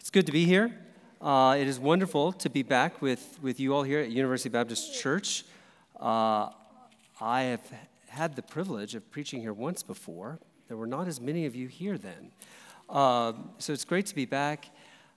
It's good to be here. It is wonderful to be back with you all here at University Baptist Church. I have had the privilege of preaching here once before. There were not as many of you here then. So it's great to be back.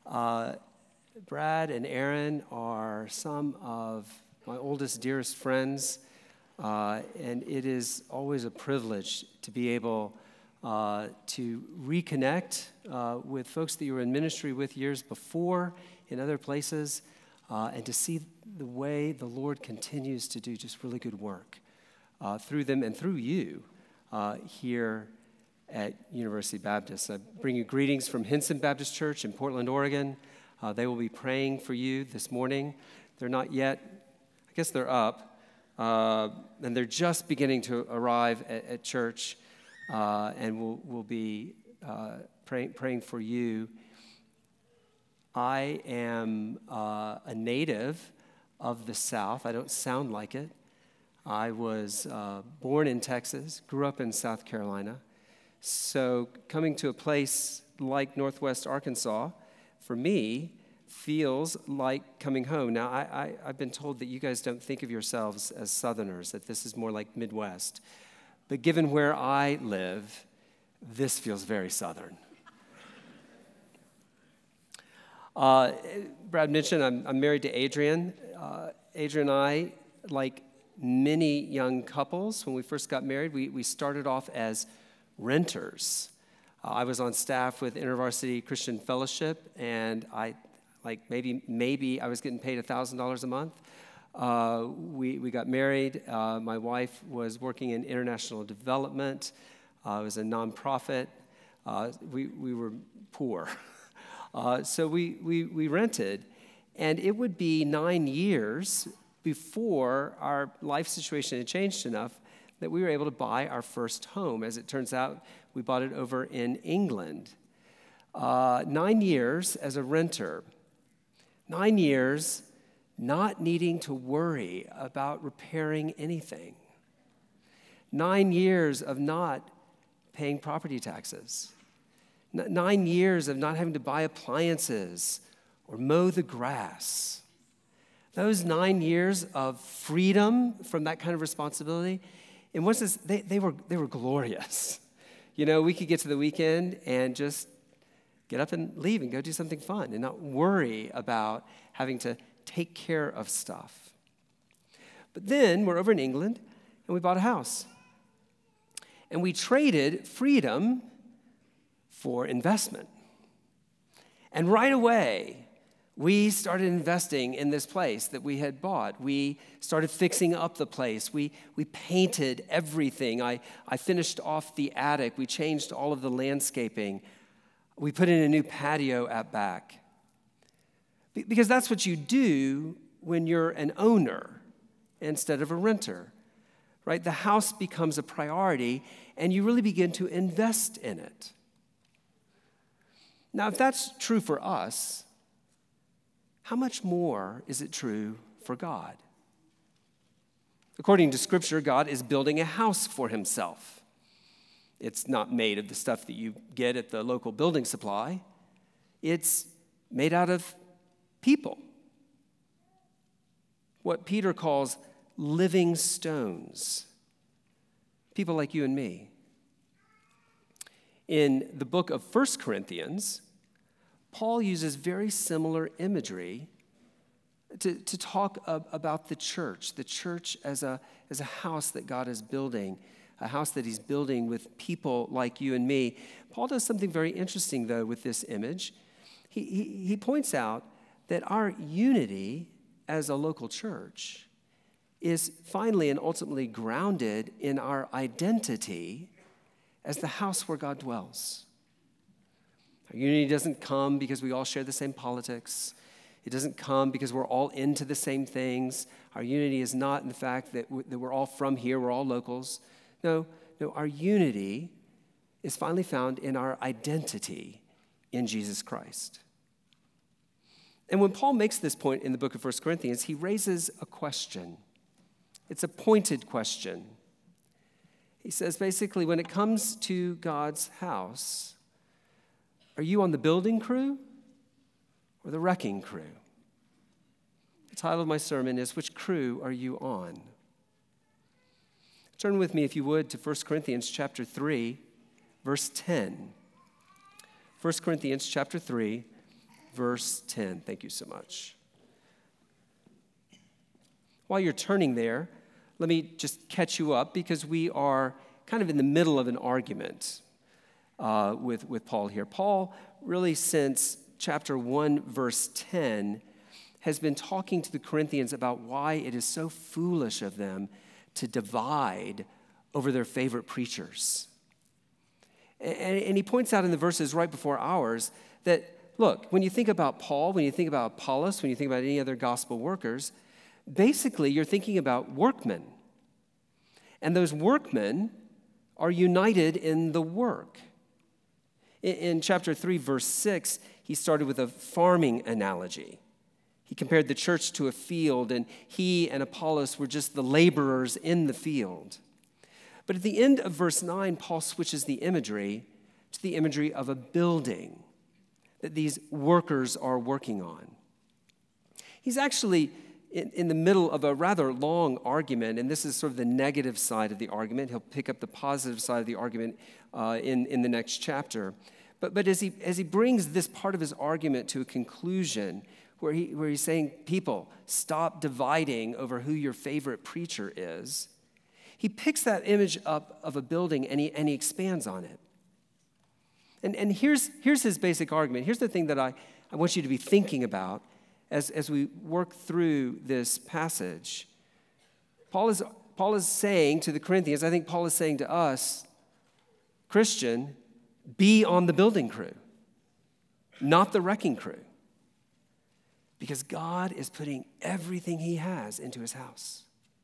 Brad and Aaron are some of my oldest, dearest friends, and it is always a privilege to be able to reconnect with folks that you were in ministry with years before in other places, and to see the way the Lord continues to do just really good work through them and through you here at University Baptist. I bring you greetings from Hinson Baptist Church in Portland, Oregon. They will be praying for you this morning. They're not yet, I guess they're up, and they're just beginning to arrive at church. And we'll be praying for you. I am a native of the South. I don't sound like it. I was born in Texas, grew up in South Carolina. So coming to a place like Northwest Arkansas, for me, feels like coming home. Now, I've been told that you guys don't think of yourselves as Southerners, that this is more like Midwest. But given where I live, this feels very Southern. Brad mentioned I'm married to Adrian. Adrian and I, like many young couples, when we first got married, we started off as renters. I was on staff with InterVarsity Christian Fellowship, and maybe I was getting paid $1,000 a month. We got married. My wife was working in international development. It was a nonprofit. We were poor. So we rented. And it would be 9 years before our life situation had changed enough that we were able to buy our first home. As it turns out, we bought it over in England. 9 years as a renter. 9 years not needing to worry about repairing anything. 9 years of not paying property taxes. 9 years of not having to buy appliances or mow the grass. Those 9 years of freedom from that kind of responsibility, in one sense, they were glorious. You know, we could get to the weekend and just get up and leave and go do something fun and not worry about having to take care of stuff. But then we're over in England and we bought a house. And we traded freedom for investment. And right away, we started investing in this place that we had bought. We started fixing up the place. We painted everything. I finished off the attic. We changed all of the landscaping. We put in a new patio at back. Because that's what you do when you're an owner instead of a renter, right? The house becomes a priority, and you really begin to invest in it. Now, if that's true for us, how much more is it true for God? According to Scripture, God is building a house for himself. It's not made of the stuff that you get at the local building supply. It's made out of people. What Peter calls living stones. People like you and me. In the book of 1 Corinthians, Paul uses very similar imagery to talk about the church as a house that God is building, a house that he's building with people like you and me. Paul does something very interesting, though, with this image. He points out that our unity as a local church is finally and ultimately grounded in our identity as the house where God dwells. Our unity doesn't come because we all share the same politics. It doesn't come because we're all into the same things. Our unity is not in the fact that we're all from here, we're all locals. No, our unity is finally found in our identity in Jesus Christ. And when Paul makes this point in the book of 1 Corinthians, he raises a question. It's a pointed question. He says, basically, when it comes to God's house, are you on the building crew or the wrecking crew? The title of my sermon is, Which Crew Are You On? Turn with me, if you would, to 1 Corinthians chapter 3, verse 10. 1 Corinthians chapter 3, verse 10. Thank you so much. While you're turning there, let me just catch you up because we are kind of in the middle of an argument with Paul here. Paul, really since chapter 1, verse 10, has been talking to the Corinthians about why it is so foolish of them to divide over their favorite preachers. And he points out in the verses right before ours that, look, when you think about Paul, when you think about Apollos, when you think about any other gospel workers, basically you're thinking about workmen. And those workmen are united in the work. In chapter 3, verse 6, he started with a farming analogy. He compared the church to a field, and he and Apollos were just the laborers in the field. But at the end of verse 9, Paul switches the imagery to the imagery of a building that these workers are working on. He's actually in the middle of a rather long argument, and this is sort of the negative side of the argument. He'll pick up the positive side of the argument in the next chapter. But as he brings this part of his argument to a conclusion, where he's saying, people, stop dividing over who your favorite preacher is, he picks that image up of a building and he expands on it. And here's his basic argument. Here's the thing that I want you to be thinking about as we work through this passage. Paul is saying to the Corinthians, I think Paul is saying to us, Christian, be on the building crew, not the wrecking crew. Because God is putting everything he has into his house.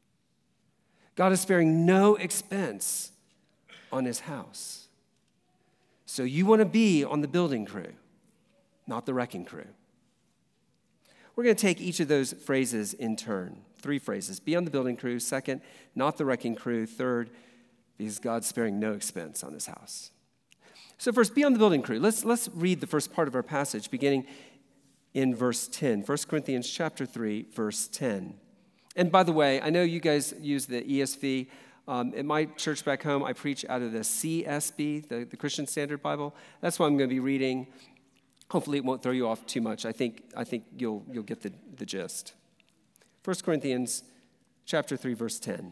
God is sparing no expense on his house. So you want to be on the building crew, not the wrecking crew. We're going to take each of those phrases in turn. 3 phrases. Be on the building crew. Second, not the wrecking crew. Third, because God's sparing no expense on his house. So first, be on the building crew. Let's read the first part of our passage, beginning in verse 10, 1 Corinthians chapter 3, verse 10. And by the way, I know you guys use the ESV. At my church back home, I preach out of the CSB, the Christian Standard Bible. That's what I'm going to be reading. Hopefully it won't throw you off too much. I think you'll get the gist. 1 Corinthians chapter 3, verse 10.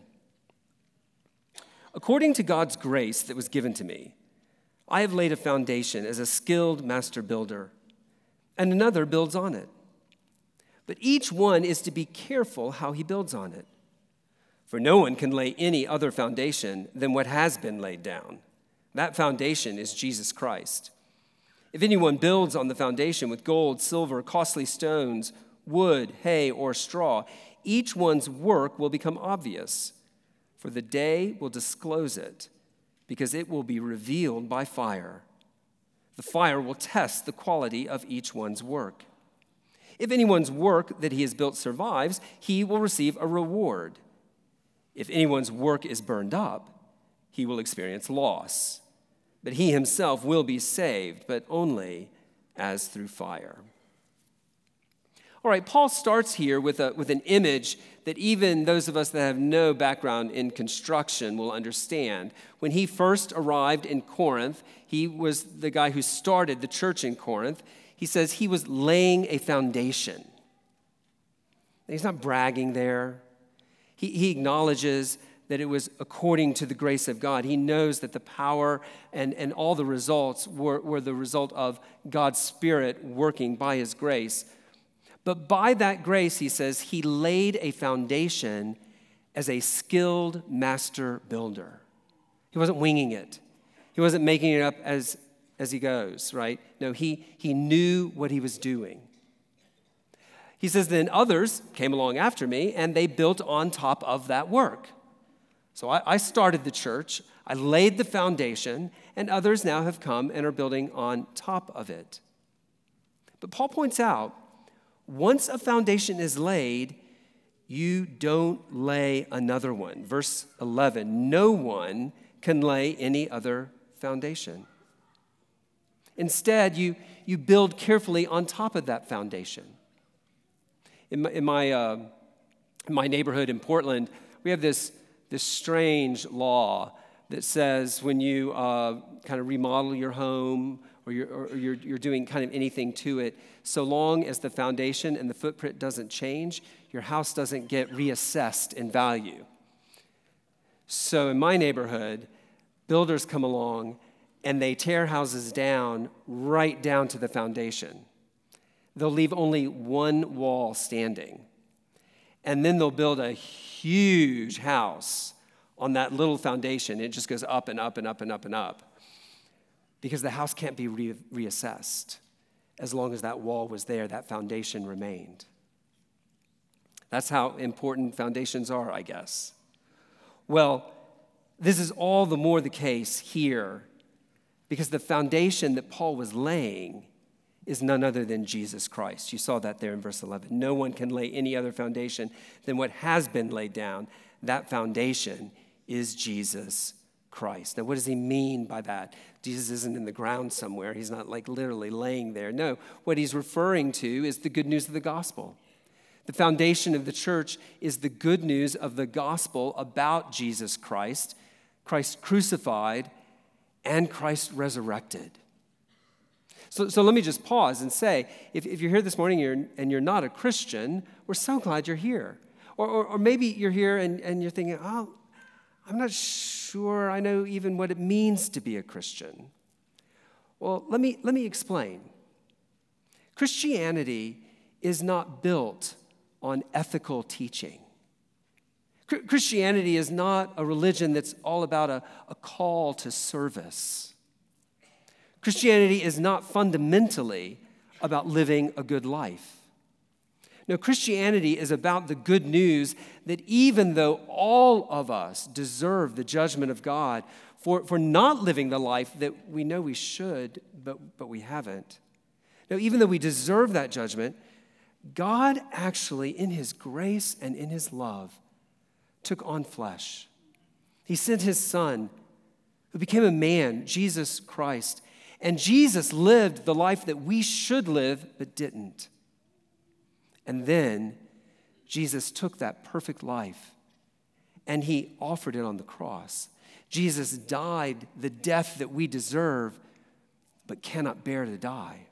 According to God's grace that was given to me, I have laid a foundation as a skilled master builder, and another builds on it. But each one is to be careful how he builds on it. For no one can lay any other foundation than what has been laid down. That foundation is Jesus Christ. If anyone builds on the foundation with gold, silver, costly stones, wood, hay, or straw, each one's work will become obvious, for the day will disclose it, because it will be revealed by fire. The fire will test the quality of each one's work. If anyone's work that he has built survives, he will receive a reward. If anyone's work is burned up, he will experience loss. But he himself will be saved, but only as through fire. All right, Paul starts here with an image that even those of us that have no background in construction will understand. When he first arrived in Corinth, he was the guy who started the church in Corinth. He says he was laying a foundation. And he's not bragging there. He acknowledges that it was according to the grace of God. He knows that the power and all the results were the result of God's Spirit working by his grace. But by that grace, he says, he laid a foundation as a skilled master builder. He wasn't winging it. He wasn't making it up as he goes, right? No, he knew what he was doing. He says, then others came along after me, and they built on top of that work. So I started the church, I laid the foundation, and others now have come and are building on top of it. But Paul points out, once a foundation is laid, you don't lay another one. Verse 11, no one can lay any other foundation. Instead, you build carefully on top of that foundation. In my neighborhood in Portland, we have this strange law that says when you kind of remodel your home or you're doing kind of anything to it, so long as the foundation and the footprint doesn't change, your house doesn't get reassessed in value. So in my neighborhood, builders come along and they tear houses down right down to the foundation. They'll leave only one wall standing. And then they'll build a huge house on that little foundation. It just goes up and up and up and up and up. Because the house can't be reassessed. As long as that wall was there, that foundation remained. That's how important foundations are, I guess. Well, this is all the more the case here because the foundation that Paul was laying is none other than Jesus Christ. You saw that there in verse 11. No one can lay any other foundation than what has been laid down. That foundation is Jesus Christ. Now, what does he mean by that? Jesus isn't in the ground somewhere. He's not like literally laying there. No, what he's referring to is the good news of the gospel. The foundation of the church is the good news of the gospel about Jesus Christ, Christ crucified, and Christ resurrected. So let me just pause and say, if you're here this morning and you're not a Christian, we're so glad you're here. Or maybe you're here and you're thinking, oh, I'm not sure I know even what it means to be a Christian. Well, let me explain. Christianity is not built on ethical teaching. Christianity is not a religion that's all about a call to service. Christianity is not fundamentally about living a good life. No, Christianity is about the good news that even though all of us deserve the judgment of God for not living the life that we know we should, but we haven't. Now, even though we deserve that judgment, God actually, in his grace and in his love, took on flesh. He sent his son, who became a man, Jesus Christ. And Jesus lived the life that we should live, but didn't. And then Jesus took that perfect life and he offered it on the cross. Jesus died the death that we deserve, but cannot bear to die.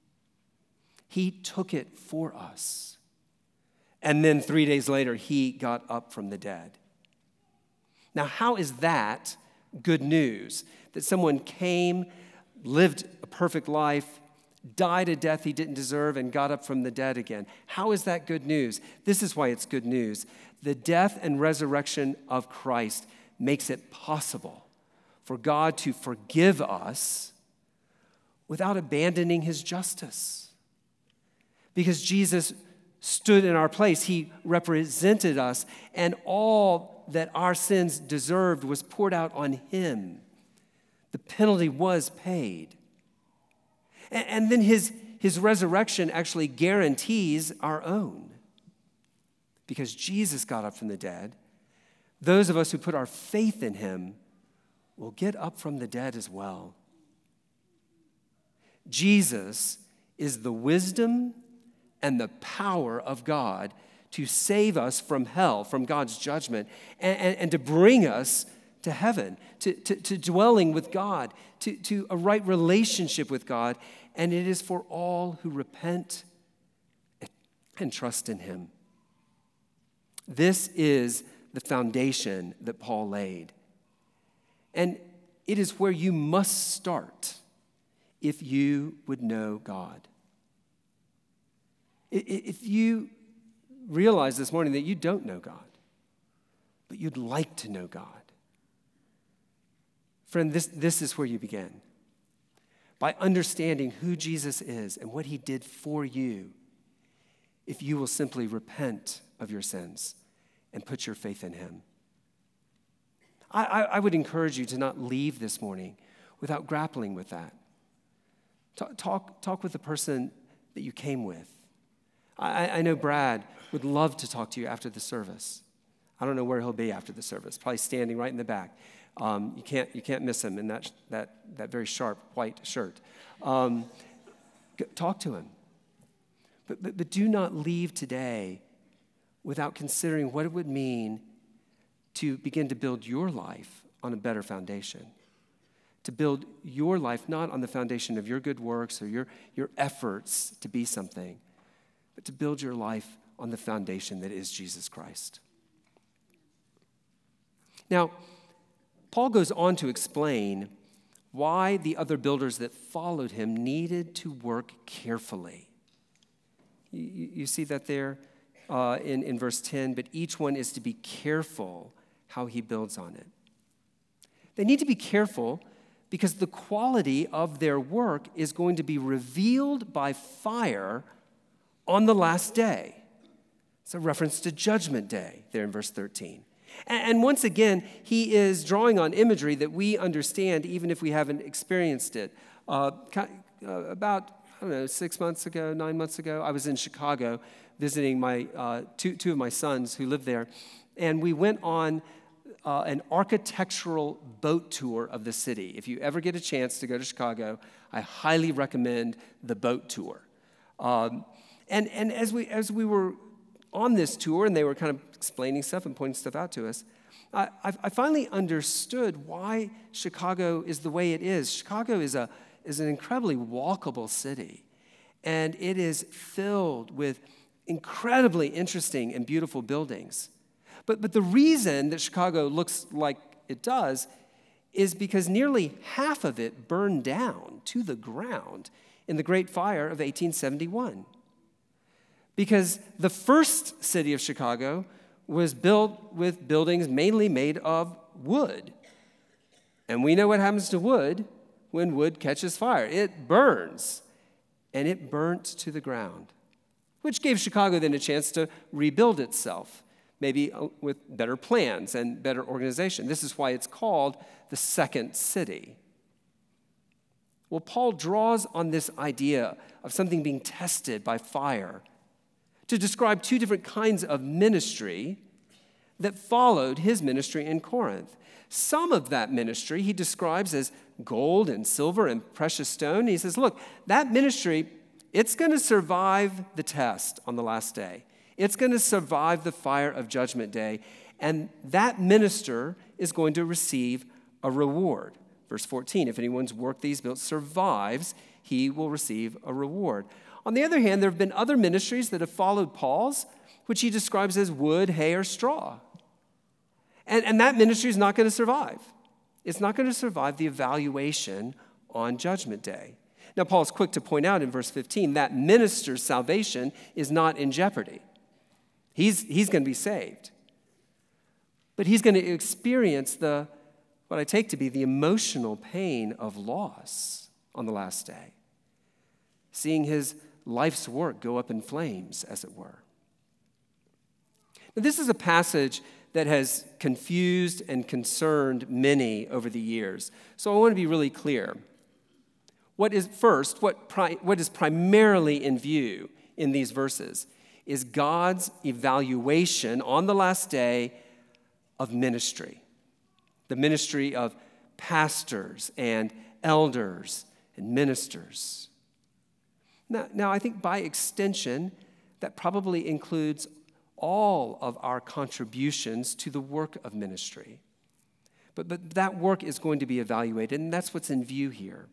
He took it for us. And then 3 days later, he got up from the dead. Now, how is that good news? That someone came, lived a perfect life, died a death he didn't deserve, and got up from the dead again. How is that good news? This is why it's good news. The death and resurrection of Christ makes it possible for God to forgive us without abandoning his justice. Because Jesus stood in our place. He represented us, and all that our sins deserved was poured out on him. The penalty was paid. And then his resurrection actually guarantees our own. Because Jesus got up from the dead, those of us who put our faith in him will get up from the dead as well. Jesus is the wisdom and the power of God to save us from hell, from God's judgment, and to bring us to heaven, to dwelling with God, to a right relationship with God. And it is for all who repent and trust in him. This is the foundation that Paul laid. And it is where you must start if you would know God. If you realize this morning that you don't know God, but you'd like to know God, friend, this is where you begin. By understanding who Jesus is and what he did for you, if you will simply repent of your sins and put your faith in him. I would encourage you to not leave this morning without grappling with that. Talk with the person that you came with. I know Brad would love to talk to you after the service. I don't know where he'll be after the service, probably standing right in the back. You can't miss him in that very sharp white shirt. Talk to him. But do not leave today without considering what it would mean to begin to build your life on a better foundation. To build your life not on the foundation of your good works or your efforts to be something, but to build your life on the foundation that is Jesus Christ. Now, Paul goes on to explain why the other builders that followed him needed to work carefully. You see that there in verse 10, but each one is to be careful how he builds on it. They need to be careful because the quality of their work is going to be revealed by fire on the last day. It's a reference to Judgment Day there in verse 13. And once again, he is drawing on imagery that we understand even if we haven't experienced it. About 6 months ago, 9 months ago, I was in Chicago visiting my two of my sons who live there, and we went on an architectural boat tour of the city. If you ever get a chance to go to Chicago, I highly recommend the boat tour. And as we were on this tour, and they were kind of explaining stuff and pointing stuff out to us, I finally understood why Chicago is the way it is. Chicago is an incredibly walkable city, and it is filled with incredibly interesting and beautiful buildings. But the reason that Chicago looks like it does is because nearly half of it burned down to the ground in the Great Fire of 1871. Because the first city of Chicago was built with buildings mainly made of wood. And we know what happens to wood when wood catches fire. It burns, and it burnt to the ground, which gave Chicago then a chance to rebuild itself, maybe with better plans and better organization. This is why it's called the second city. Well, Paul draws on this idea of something being tested by fire to describe two different kinds of ministry that followed his ministry in Corinth. Some of that ministry he describes as gold and silver and precious stone. He says, look, that ministry, it's going to survive the test on the last day. It's going to survive the fire of Judgment Day, and that minister is going to receive a reward. Verse 14, if anyone's work these built survives, he will receive a reward. On the other hand, there have been other ministries that have followed Paul's, which he describes as wood, hay, or straw. And that ministry is not going to survive. It's not going to survive the evaluation on Judgment Day. Now, Paul is quick to point out in verse 15 that minister's salvation is not in jeopardy. He's going to be saved. But he's going to experience what I take to be the emotional pain of loss on the last day, seeing his life's work go up in flames, as it were. Now, this is a passage that has confused and concerned many over the years. So I want to be really clear. What is primarily in view in these verses is God's evaluation on the last day of ministry, the ministry of pastors and elders and ministers. Now, I think by extension, that probably includes all of our contributions to the work of ministry. But that work is going to be evaluated, and that's what's in view here.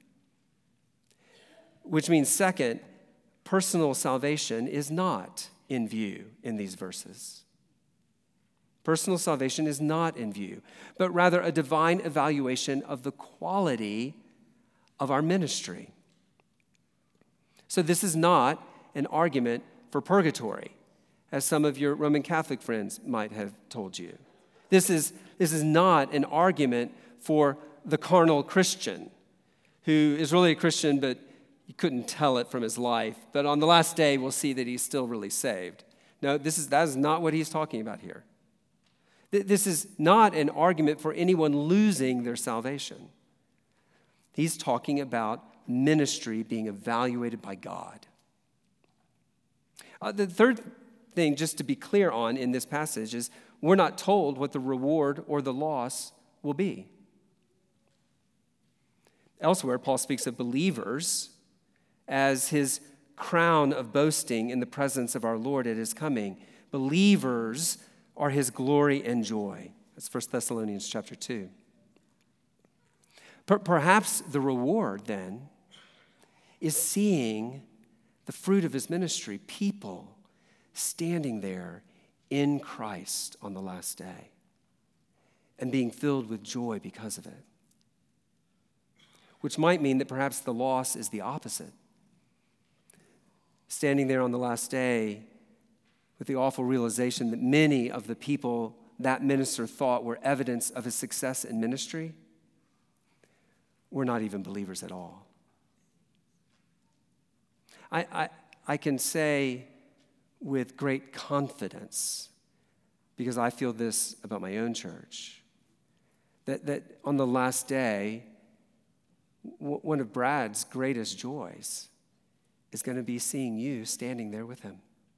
Which means, second, personal salvation is not in view in these verses. Personal salvation is not in view, but rather a divine evaluation of the quality of our ministry. So this is not an argument for purgatory, as some of your Roman Catholic friends might have told you. This is not an argument for the carnal Christian who is really a Christian, but you couldn't tell it from his life. But on the last day, we'll see that he's still really saved. No, that is not what he's talking about here. This is not an argument for anyone losing their salvation. He's talking about ministry being evaluated by God. The third thing, just to be clear on in this passage, is we're not told what the reward or the loss will be. Elsewhere, Paul speaks of believers as his crown of boasting in the presence of our Lord at his coming. Believers are his glory and joy. That's 1 Thessalonians chapter 2. Perhaps the reward, then, is seeing the fruit of his ministry, people standing there in Christ on the last day and being filled with joy because of it. Which might mean that perhaps the loss is the opposite. Standing there on the last day with the awful realization that many of the people that minister thought were evidence of his success in ministry were not even believers at all. I can say with great confidence, because I feel this about my own church, that on the last day, one of Brad's greatest joys is going to be seeing you standing there with him.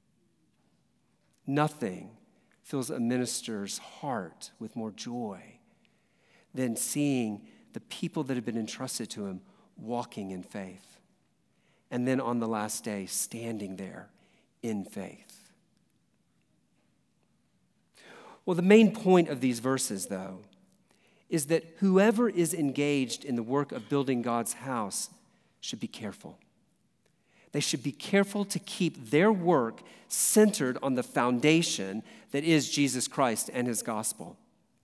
Nothing fills a minister's heart with more joy than seeing the people that have been entrusted to him walking in faith. And then on the last day, standing there in faith. Well, the main point of these verses, though, is that whoever is engaged in the work of building God's house should be careful. They should be careful to keep their work centered on the foundation that is Jesus Christ and his gospel.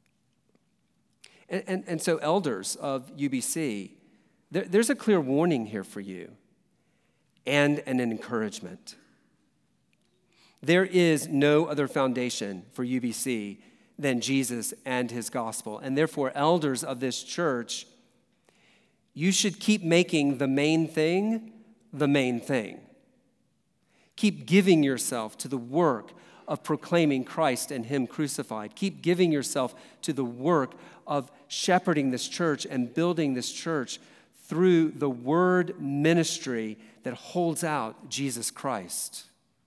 And so elders of UBC, there's a clear warning here for you and an encouragement. There is no other foundation for UBC than Jesus and his gospel. And therefore, elders of this church, you should keep making the main thing the main thing. Keep giving yourself to the work of proclaiming Christ and him crucified. Keep giving yourself to the work of shepherding this church and building this church through the word ministry that holds out Jesus Christ.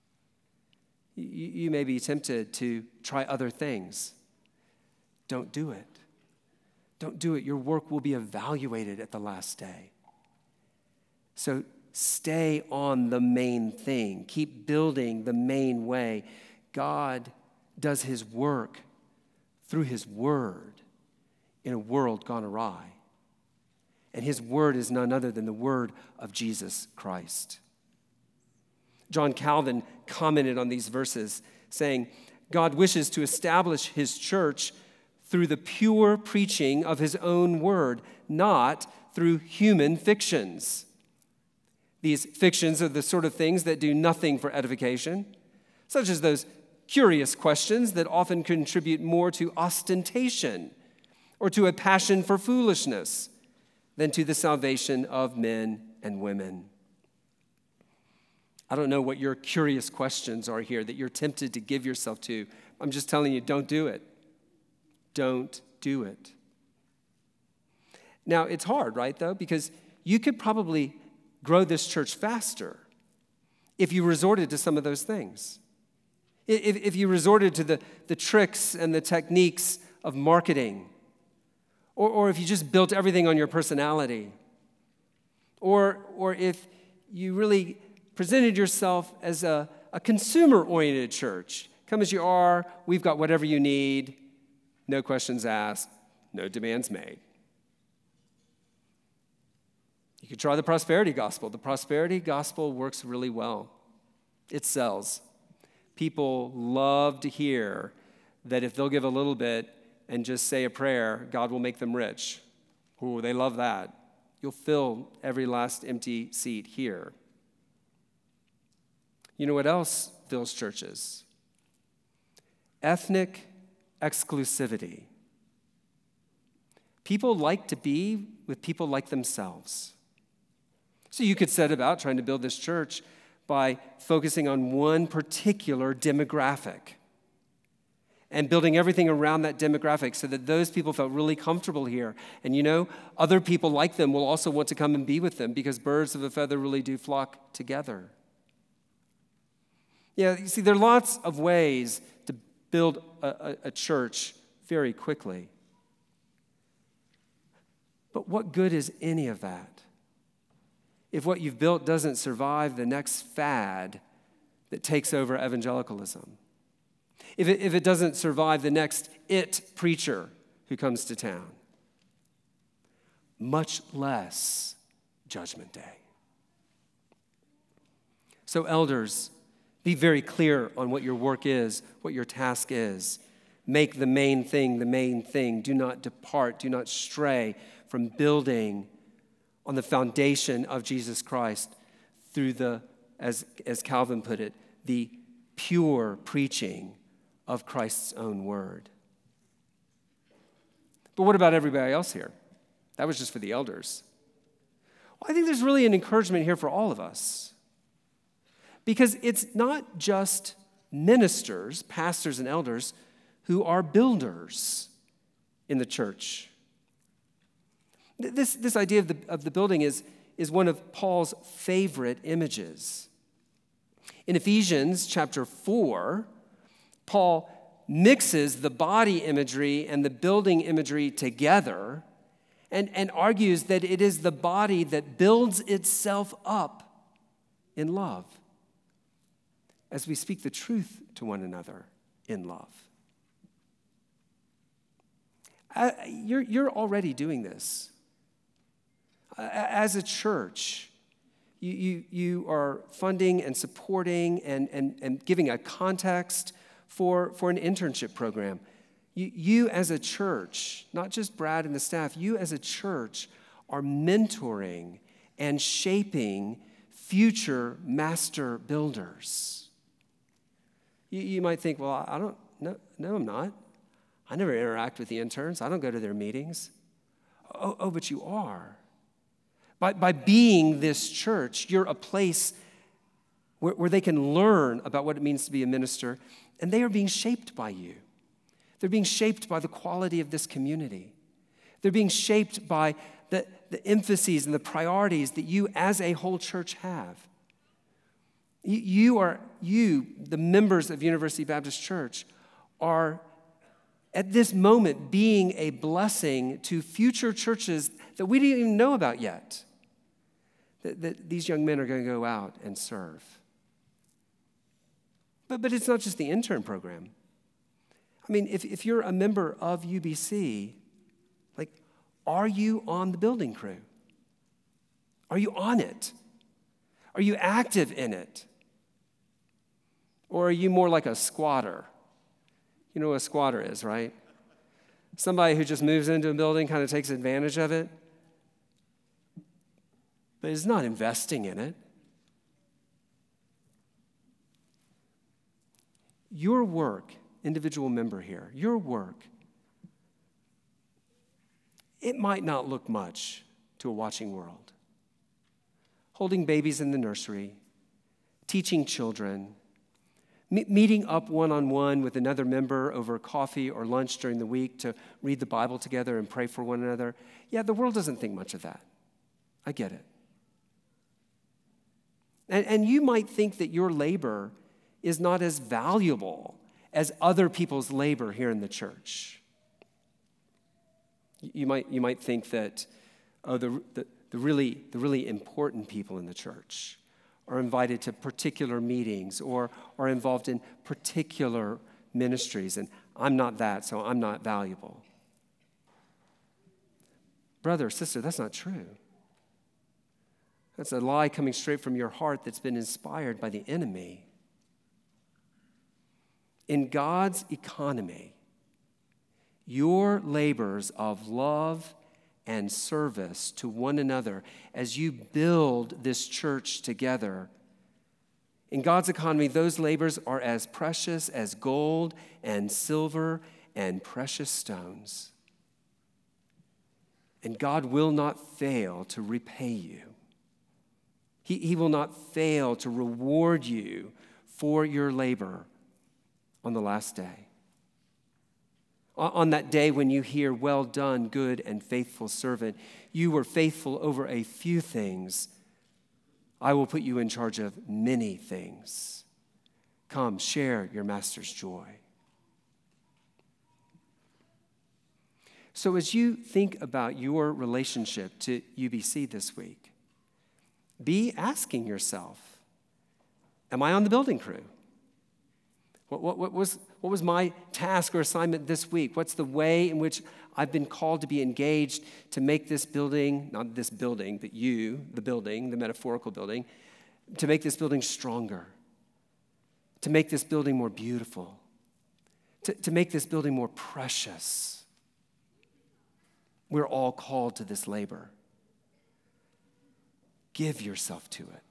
You may be tempted to try other things. Don't do it. Don't do it. Your work will be evaluated at the last day. So stay on the main thing. Keep building the main way. God does his work through his word in a world gone awry. And his word is none other than the word of Jesus Christ. John Calvin commented on these verses, saying, God wishes to establish his church through the pure preaching of his own word, not through human fictions. These fictions are the sort of things that do nothing for edification, such as those curious questions that often contribute more to ostentation or to a passion for foolishness than to the salvation of men and women. I don't know what your curious questions are here that you're tempted to give yourself to. I'm just telling you, don't do it. Don't do it. Now, it's hard, right, though? Because you could probably grow this church faster if you resorted to some of those things. If you resorted to the tricks and the techniques of marketing, or if you just built everything on your personality, or if you really presented yourself as a consumer-oriented church. Come as you are, we've got whatever you need, no questions asked, no demands made. You could try the prosperity gospel. The prosperity gospel works really well. It sells. People love to hear that if they'll give a little bit and just say a prayer, God will make them rich. Ooh, they love that. You'll fill every last empty seat here. You know what else fills churches? Ethnic exclusivity. People like to be with people like themselves. So you could set about trying to build this church by focusing on one particular demographic and building everything around that demographic so that those people felt really comfortable here. And you know, other people like them will also want to come and be with them because birds of a feather really do flock together. Yeah, you see, there are lots of ways to build a church very quickly. But what good is any of that if what you've built doesn't survive the next fad that takes over evangelicalism? If it doesn't survive the next preacher who comes to town? Much less Judgment Day. So elders, be very clear on what your work is, what your task is. Make the main thing the main thing. Do not depart, do not stray from building on the foundation of Jesus Christ through as Calvin put it, the pure preaching of Christ's own word. But what about everybody else here? That was just for the elders. Well, I think there's really an encouragement here for all of us. Because it's not just ministers, pastors and elders, who are builders in the church. This idea of the building is one of Paul's favorite images. In Ephesians chapter 4, Paul mixes the body imagery and the building imagery together and argues that it is the body that builds itself up in love as we speak the truth to one another in love. You're already doing this. As a church, you are funding and supporting and giving a context for an internship program. You as a church, not just Brad and the staff, you as a church are mentoring and shaping future master builders. You might think, well, I don't, no, I'm not. I never interact with the interns. I don't go to their meetings. Oh, but you are. By being this church, you're a place where they can learn about what it means to be a minister, and they are being shaped by you. They're being shaped by the quality of this community. They're being shaped by the emphases and the priorities that you as a whole church have. You, the members of University Baptist Church, are at this moment being a blessing to future churches that we didn't even know about yet. That these young men are going to go out and serve. But it's not just the intern program. I mean, if you're a member of UBC, are you on the building crew? Are you on it? Are you active in it? Or are you more like a squatter? You know what a squatter is, right? Somebody who just moves into a building, kind of takes advantage of it, but is not investing in it. Your work, individual member here, your work, it might not look much to a watching world. Holding babies in the nursery, teaching children, meeting up one-on-one with another member over coffee or lunch during the week to read the Bible together and pray for one another. Yeah, the world doesn't think much of that. I get it. And you might think that your labor is not as valuable as other people's labor here in the church. You might think that the really important people in the church are invited to particular meetings or are involved in particular ministries, and I'm not that, so I'm not valuable. Brother or sister, that's not true. That's a lie coming straight from your heart that's been inspired by the enemy. In God's economy, your labors of love and service to one another as you build this church together, in God's economy, those labors are as precious as gold and silver and precious stones. And God will not fail to repay you. He will not fail to reward you for your labor on the last day. On that day when you hear, "Well done, good and faithful servant, you were faithful over a few things. I will put you in charge of many things. Come, share your master's joy." So as you think about your relationship to UBC this week, be asking yourself, am I on the building crew? What was my task or assignment this week? What's the way in which I've been called to be engaged to make this building, not this building, but you, the building, the metaphorical building, to make this building stronger, to make this building more beautiful, to make this building more precious? We're all called to this labor. Give yourself to it.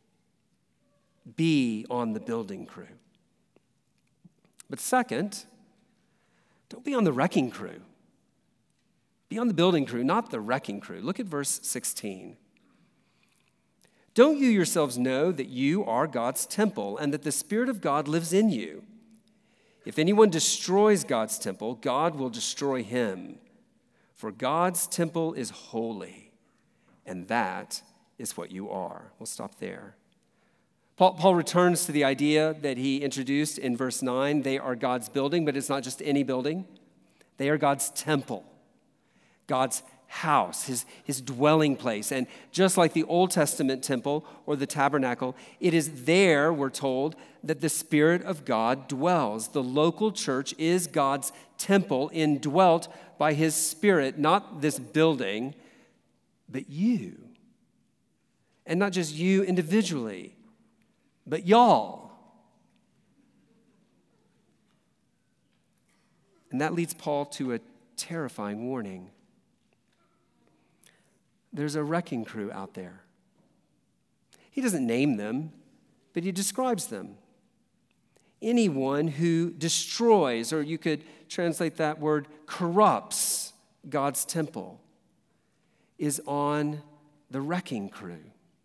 Be on the building crew. But second, don't be on the wrecking crew. Be on the building crew, not the wrecking crew. Look at verse 16. Don't you yourselves know that you are God's temple and that the Spirit of God lives in you? If anyone destroys God's temple, God will destroy him. For God's temple is holy, and that is what you are. We'll stop there. Paul returns to the idea that he introduced in verse 9. They are God's building, but it's not just any building. They are God's temple, God's house, his dwelling place. And just like the Old Testament temple or the tabernacle, it is there, we're told, that the Spirit of God dwells. The local church is God's temple, indwelt by his Spirit, not this building, but you. And not just you individually, but y'all. And that leads Paul to a terrifying warning. There's a wrecking crew out there. He doesn't name them, but he describes them. Anyone who destroys, or you could translate that word, corrupts God's temple, is on the wrecking crew.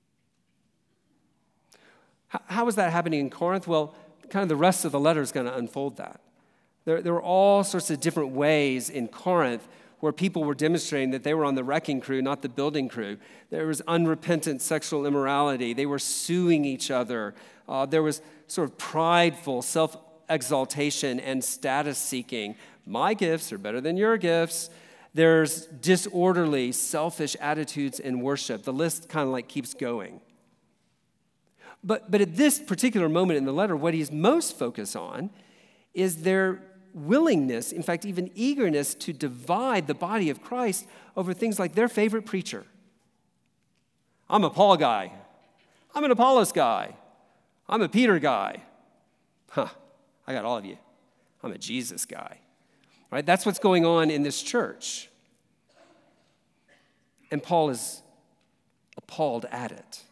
How is that happening in Corinth? Well, kind of the rest of the letter is going to unfold that. There were all sorts of different ways in Corinth where people were demonstrating that they were on the wrecking crew, not the building crew. There was unrepentant sexual immorality. They were suing each other. There was sort of prideful self-exaltation and status seeking. My gifts are better than your gifts. There's disorderly, selfish attitudes in worship. The list kind of like keeps going. But at this particular moment in the letter, what he's most focused on is their willingness, in fact, even eagerness to divide the body of Christ over things like their favorite preacher. I'm a Paul guy. I'm an Apollos guy. I'm a Peter guy. I got all of you. I'm a Jesus guy. Right? That's what's going on in this church. And Paul is appalled at it.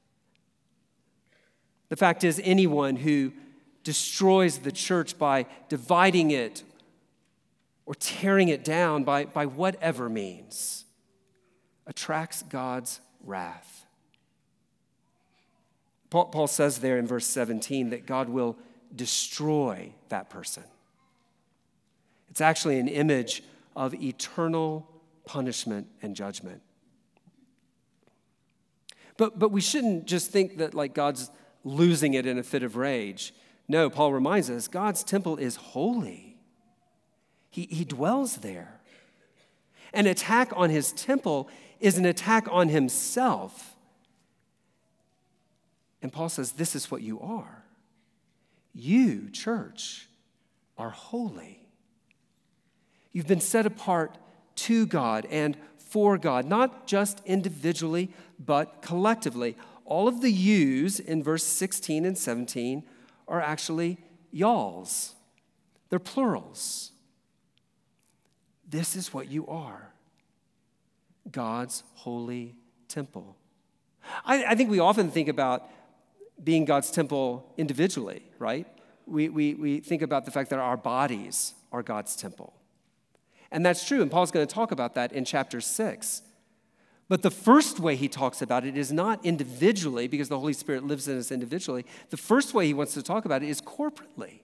The fact is, anyone who destroys the church by dividing it or tearing it down by whatever means attracts God's wrath. Paul says there in verse 17 that God will destroy that person. It's actually an image of eternal punishment and judgment. But we shouldn't just think that like God's losing it in a fit of rage. No, Paul reminds us, God's temple is holy. He dwells there. An attack on his temple is an attack on himself. And Paul says, this is what you are. You, church, are holy. You've been set apart to God and for God, not just individually, but collectively. All of the yous in verse 16 and 17 are actually y'alls. They're plurals. This is what you are, God's holy temple. I think we often think about being God's temple individually, right? We think about the fact that our bodies are God's temple. And that's true, and Paul's going to talk about that in chapter 6. But the first way he talks about it is not individually, because the Holy Spirit lives in us individually. The first way he wants to talk about it is corporately.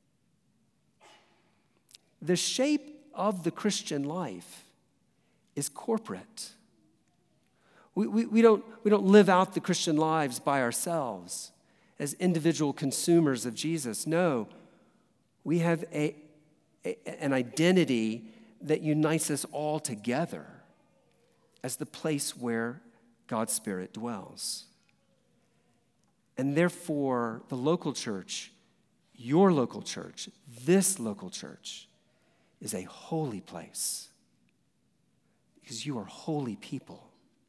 The shape of the Christian life is corporate. We don't live out the Christian lives by ourselves as individual consumers of Jesus. No, we have an identity that unites us all together as the place where God's Spirit dwells. And therefore, the local church, your local church, this local church, is a holy place because you are holy people.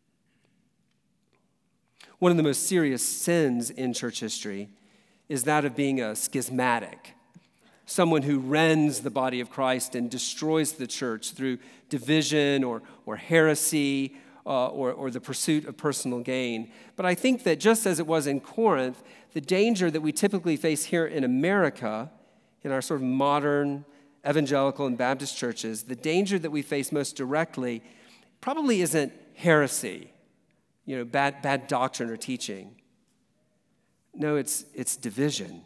One of the most serious sins in church history is that of being a schismatic, someone who rends the body of Christ and destroys the church through division or heresy or the pursuit of personal gain. But I think that just as it was in Corinth, the danger that we typically face here in America, in our sort of modern evangelical and Baptist churches, the danger that we face most directly probably isn't heresy, bad doctrine or teaching. No, it's division,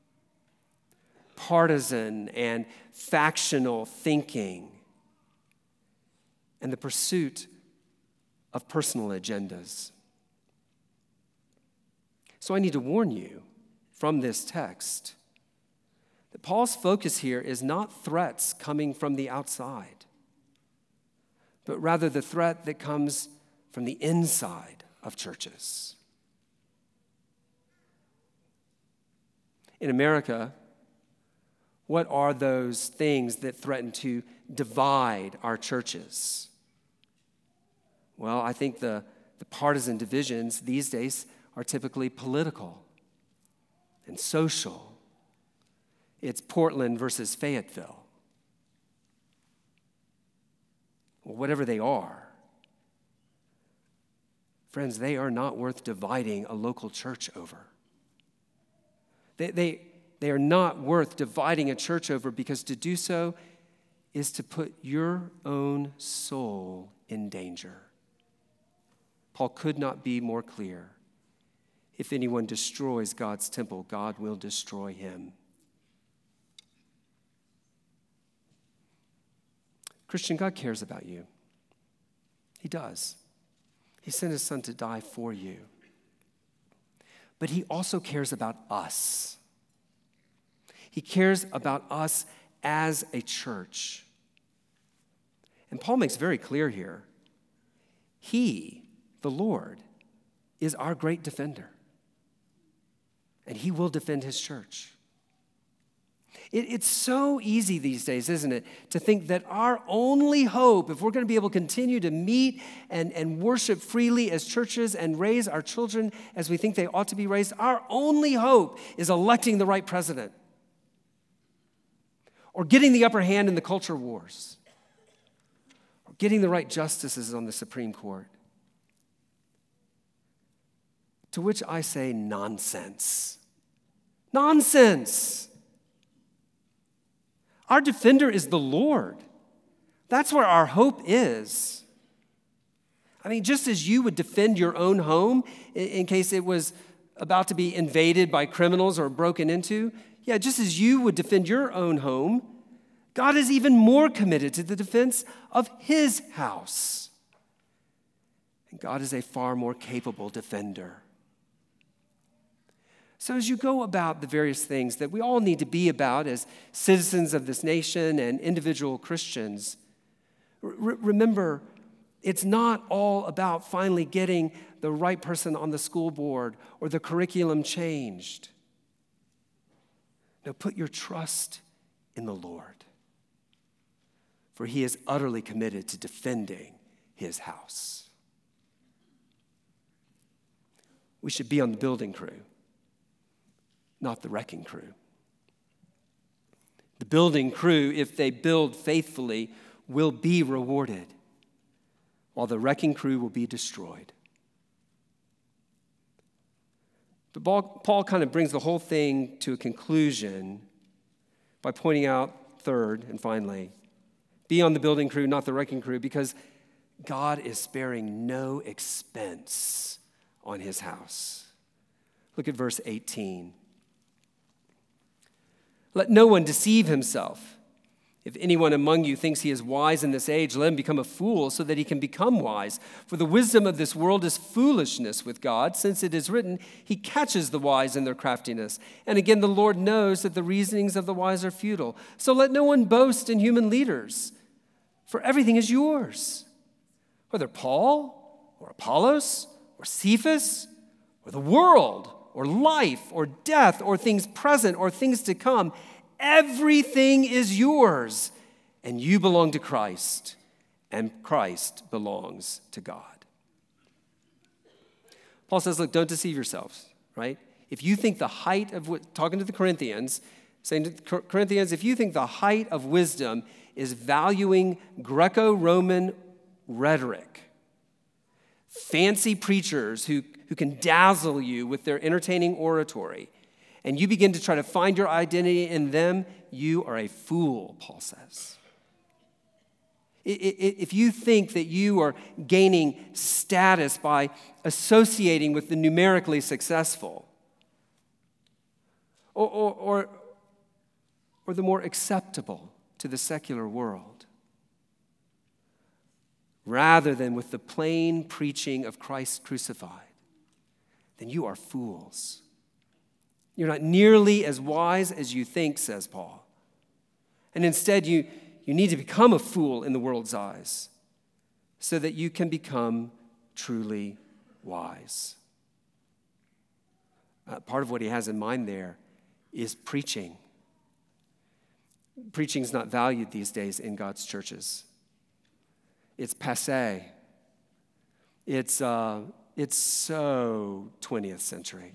partisan and factional thinking, and the pursuit of personal agendas. So I need to warn you from this text that Paul's focus here is not threats coming from the outside, but rather the threat that comes from the inside of churches. In America, what are those things that threaten to divide our churches? Well, I think the partisan divisions these days are typically political and social. It's Portland versus Fayetteville. Well, whatever they are, friends, they are not worth dividing a local church over. They are not worth dividing a church over, because to do so is to put your own soul in danger. Paul could not be more clear. If anyone destroys God's temple, God will destroy him. Christian, God cares about you. He does. He sent his son to die for you. But he also cares about us. He cares about us as a church. And Paul makes very clear here, he, the Lord, is our great defender. And he will defend his church. It's so easy these days, isn't it, to think that our only hope, if we're going to be able to continue to meet and worship freely as churches and raise our children as we think they ought to be raised, our only hope is electing the right president or getting the upper hand in the culture wars or getting the right justices on the Supreme Court. To which I say, nonsense. Nonsense. Our defender is the Lord. That's where our hope is. I mean, just as you would defend your own home in case it was about to be invaded by criminals or broken into, just as you would defend your own home, God is even more committed to the defense of his house. And God is a far more capable defender. So as you go about the various things that we all need to be about as citizens of this nation and individual Christians, remember, it's not all about finally getting the right person on the school board or the curriculum changed. No, put your trust in the Lord, for he is utterly committed to defending his house. We should be on the building crew, not the wrecking crew. The building crew, if they build faithfully, will be rewarded, while the wrecking crew will be destroyed. But Paul kind of brings the whole thing to a conclusion by pointing out, third and finally, be on the building crew, not the wrecking crew, because God is sparing no expense on his house. Look at verse 18. Let no one deceive himself. If anyone among you thinks he is wise in this age, let him become a fool so that he can become wise. For the wisdom of this world is foolishness with God, since it is written, he catches the wise in their craftiness. And again, the Lord knows that the reasonings of the wise are futile. So let no one boast in human leaders, For everything is yours. Whether Paul or Apollos or Cephas or the world or life or death or things present or things to come, everything is yours. And you belong to Christ, and Christ belongs to God. Paul says, look, don't deceive yourselves, right? If you think the height of, talking to the Corinthians, saying to the Corinthians, if you think the height of wisdom is valuing Greco-Roman rhetoric, fancy preachers who can dazzle you with their entertaining oratory, and you begin to try to find your identity in them, you are a fool, Paul says. If you think that you are gaining status by associating with the numerically successful, or the more acceptable to the secular world, rather than with the plain preaching of Christ crucified, then you are fools. You're not nearly as wise as you think, says Paul. And instead, you need to become a fool in the world's eyes so that you can become truly wise. Part of what he has in mind there is preaching. Preaching is not valued these days in God's churches. It's passé. It's so 20th century.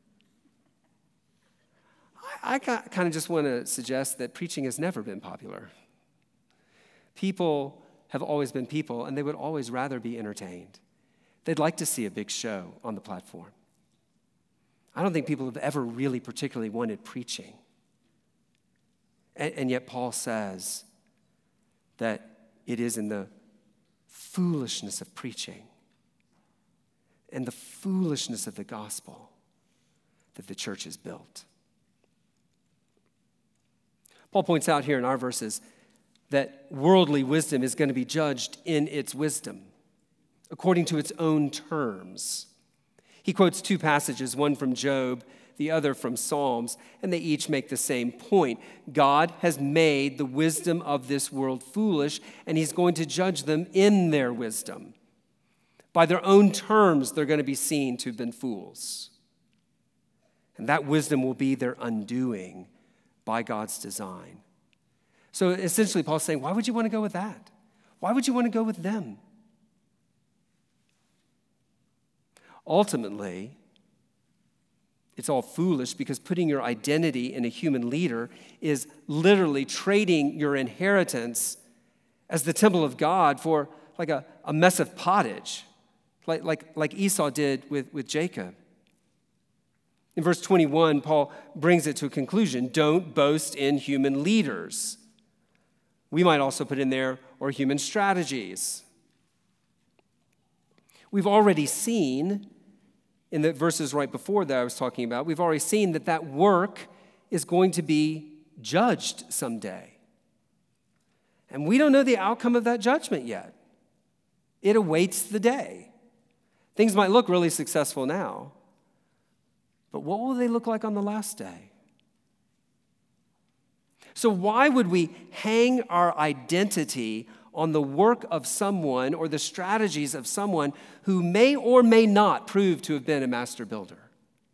I kind of just want to suggest that preaching has never been popular. People have always been people, and they would always rather be entertained. They'd like to see a big show on the platform. I don't think people have ever really particularly wanted preaching. And yet Paul says that it is in the foolishness of preaching and the foolishness of the gospel that the church is built. Paul points out here in our verses that worldly wisdom is going to be judged in its wisdom, according to its own terms. He quotes two passages, one from Job, the other from Psalms, and they each make the same point. God has made the wisdom of this world foolish, and he's going to judge them in their wisdom. By their own terms, they're going to be seen to have been fools. And that wisdom will be their undoing by God's design. So essentially, Paul's saying, why would you want to go with that? Why would you want to go with them? Ultimately, it's all foolish because putting your identity in a human leader is literally trading your inheritance as the temple of God for like a mess of pottage, like Esau did with Jacob. In verse 21, Paul brings it to a conclusion. Don't boast in human leaders. We might also put in there, or human strategies. We've already seen, in the verses right before that I was talking about, we've already seen that work is going to be judged someday. And we don't know the outcome of that judgment yet. It awaits the day. Things might look really successful now, but what will they look like on the last day? So why would we hang our identity on the work of someone or the strategies of someone who may or may not prove to have been a master builder?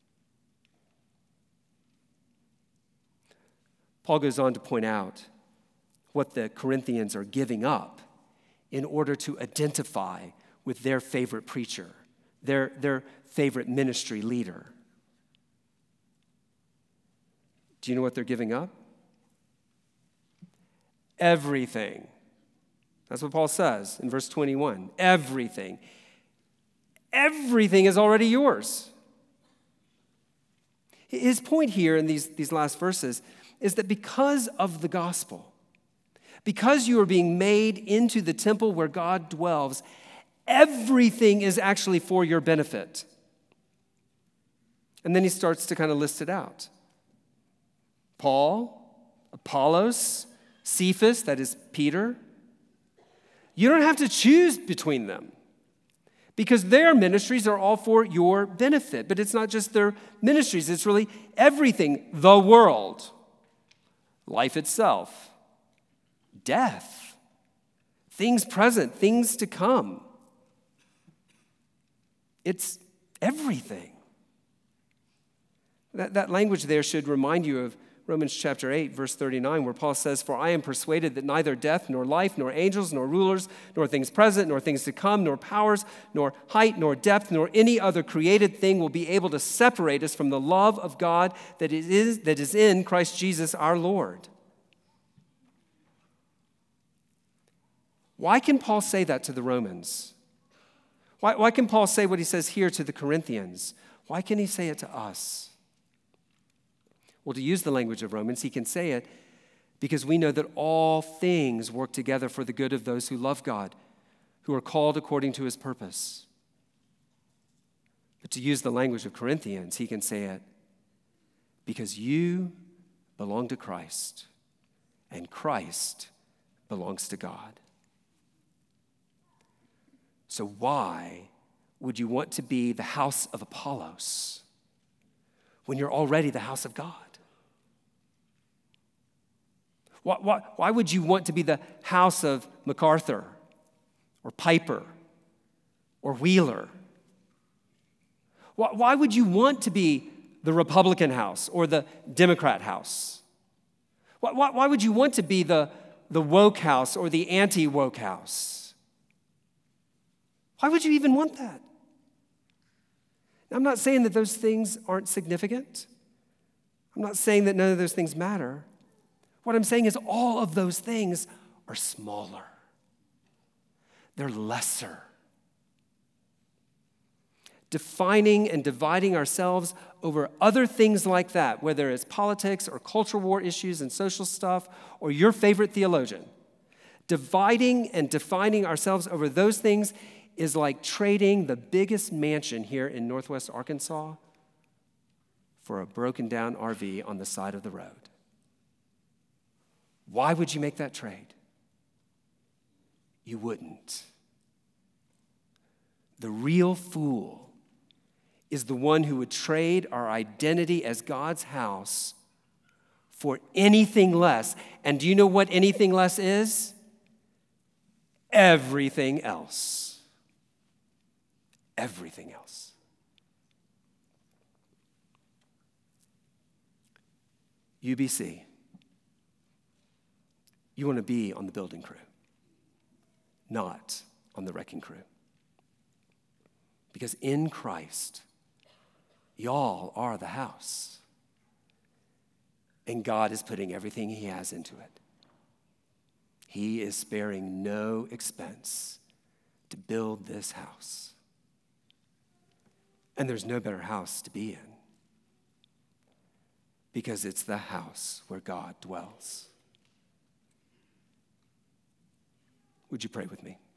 Paul goes on to point out what the Corinthians are giving up in order to identify with their favorite preacher, their favorite ministry leader. Do you know what they're giving up? Everything. That's what Paul says in verse 21. Everything. Everything is already yours. His point here in these last verses is that because of the gospel, because you are being made into the temple where God dwells, everything is actually for your benefit. And then he starts to kind of list it out. Paul, Apollos, Cephas, that is Peter. You don't have to choose between them because their ministries are all for your benefit. But it's not just their ministries, it's really everything. The world, life itself, death, things present, things to come. It's everything. That language there should remind you of Romans chapter 8, verse 39, where Paul says, "For I am persuaded that neither death, nor life, nor angels, nor rulers, nor things present, nor things to come, nor powers, nor height, nor depth, nor any other created thing will be able to separate us from the love of God that is in Christ Jesus our Lord." Why can Paul say that to the Romans? Why can Paul say what he says here to the Corinthians? Why can he say it to us? Well, to use the language of Romans, he can say it because we know that all things work together for the good of those who love God, who are called according to his purpose. But to use the language of Corinthians, he can say it because you belong to Christ, and Christ belongs to God. So why would you want to be the house of Apollos when you're already the house of God? Why would you want to be the house of MacArthur or Piper or Wheeler? Why would you want to be the Republican house or the Democrat house? Why would you want to be the woke house or the anti-woke house? Why would you even want that? I'm not saying that those things aren't significant. I'm not saying that none of those things matter. What I'm saying is all of those things are smaller. They're lesser. Defining and dividing ourselves over other things like that, whether it's politics or culture war issues and social stuff, or your favorite theologian, dividing and defining ourselves over those things is like trading the biggest mansion here in Northwest Arkansas for a broken down RV on the side of the road. Why would you make that trade? You wouldn't. The real fool is the one who would trade our identity as God's house for anything less. And do you know what anything less is? Everything else. Everything else. UBC. You want to be on the building crew, not on the wrecking crew. Because in Christ, y'all are the house. And God is putting everything he has into it. He is sparing no expense to build this house. And there's no better house to be in, because it's the house where God dwells. Would you pray with me?